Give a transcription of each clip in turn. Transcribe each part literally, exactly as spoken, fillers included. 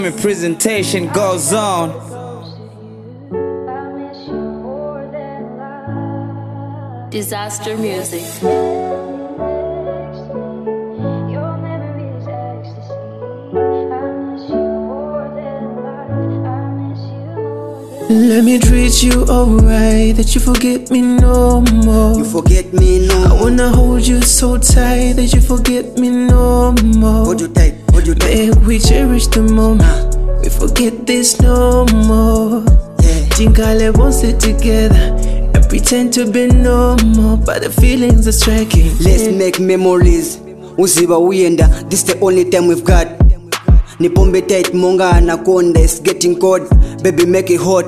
My presentation goes on. Disaster music. Let me treat you alright, that you forget me no more. You forget me no more. I wanna hold you so tight that you forget me no more. Hold you tight, hold you tight. Babe, we cherish the moment. Uh. We forget this no more. Yeah. Jinkale won't sit together and pretend to be normal, but the feelings are striking. Let's yeah. make memories. Uziba uyenda, this the only time we've got. Nipombe tight, monga anaconda, it's getting cold. Baby, make it hot.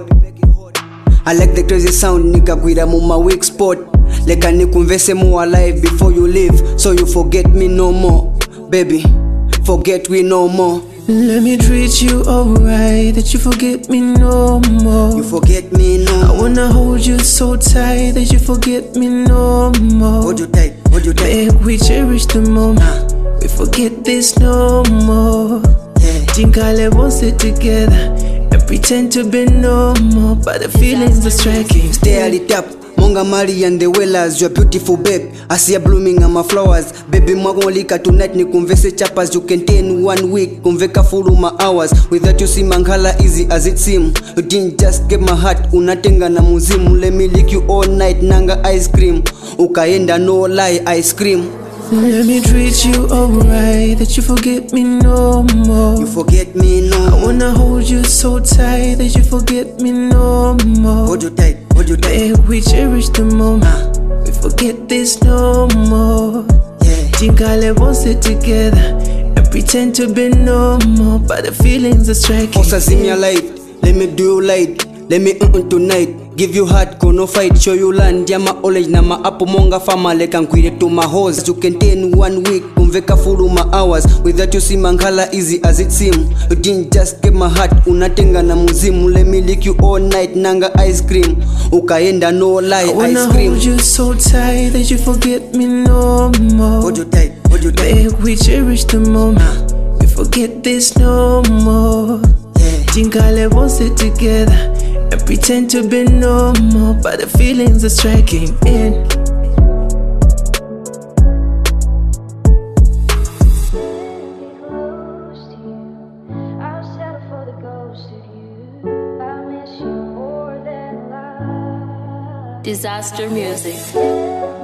I like the crazy sound, nigga kwira mu my weak spot. Leka nikumvese mu alive before you leave, so you forget me no more. Baby, forget we no more. Let me treat you alright, that you forget me no more. You forget me no more. I wanna hold you so tight that you forget me no more. Hold you tight, hold you tight. Babe, we cherish the moment. Uh. We forget this no more. Jinkale won't sit together and pretend to be normal, but the feelings are striking. Stay at the top, Monga Mari and the Wellers, you're beautiful babe. I see you blooming on my flowers. Baby mwagolika tonight ni converse chapas. You can stay in one week, conveka full my hours. Without you see mangala easy as it seem. You didn't just get my heart, unatenga na muzimu. Let me lick you all night, nanga ice cream. Ukaenda no lie, ice cream. Let me treat you alright, that you forget me no more. You forget me no more. I wanna hold you so tight that you forget me no more. Hold you tight, hold you tight. Babe, we cherish the moment. Uh. We forget this no more. Yeah. Jinkale won't sit together and pretend to be normal, but the feelings are striking. Osa zimya light, let me do you light. Let me uh-uh tonight. Give you heart, no fight, show you land. Yama college na ma apo monga fama leka nkwire to my hose. You can stay in one week, kumveka full my hours. Without you see mangala easy as it seem. You didn't just get my heart, unatenga na muzimu. Let me lick you all night, nanga ice cream. Ukaenda no lie, I wanna ice cream. hold you so tight that you forget me no more. Hold you tight, hold you tight. Babe, we cherish the moment. Uh. We forget this no more. Yeah. Jinkale won't sit together and pretend to be normal, but the feelings are striking in. Disaster music.